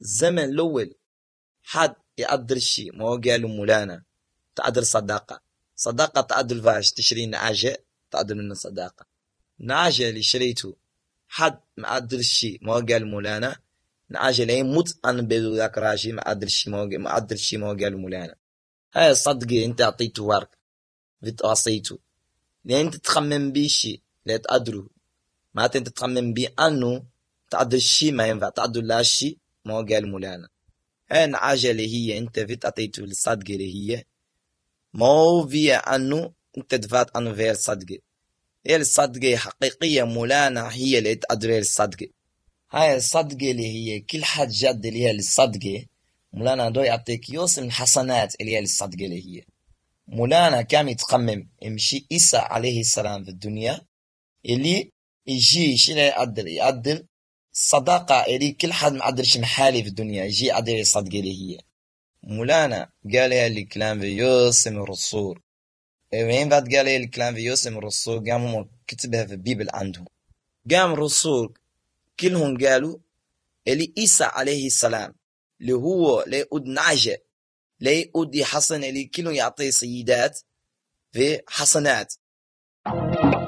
الزمن الأول حد يقدر الشيء ما هو قالوا مولانا تقدر صداقة تقدر فاش تشري نعجة تقدر منه صداقة. نعجة اللي شريته حد مقدر الشيء ما هو قال مولانا نعجة لين موت أنا بدو ذاك راجي مقدر الشيء ما هو قال مولانا. هاي صدقي أنت أعطيته ورق بتقصيته لين أنت تخمم بيه شيء لا تقدره ما أنت تخمم بيه أنه تقدر الشيء ما ينفع تقدر لا شيء ما هو قال مولانا. هاي نعجة اللي هي أنت فيت أعطيته للصدقة اللي هي ما هو فيها أنه أنت دفعت أنه فيها الصدقة. هي الصدقة حقيقية مولانا هي اللي تقدر الصدقة. هاي الصدقة اللي هي كل حد جد اللي هي الصدقة مولانا دو يعطيك يوصل الحسنات اللي هي الصدقة اللي هي مولانا كان يتخمم يمشي إيسا عليه السلام في الدنيا اللي يجي شي يقدر الصداقة اللي كل حد مقدرش محالي في الدنيا يجي يقدر الصدقة اللي هي مولانا قال لي الكلام في يوسم الرسول. وين بعد قال لي الكلام في يوسم الرسول قاموا كتبها في البيبل عندهم. قام الرسول كلهم قالوا اللي إيسا عليه السلام اللي هو ليقود نعجة ليقود حسن اللي كلهم يعطي سيدات في حسنات.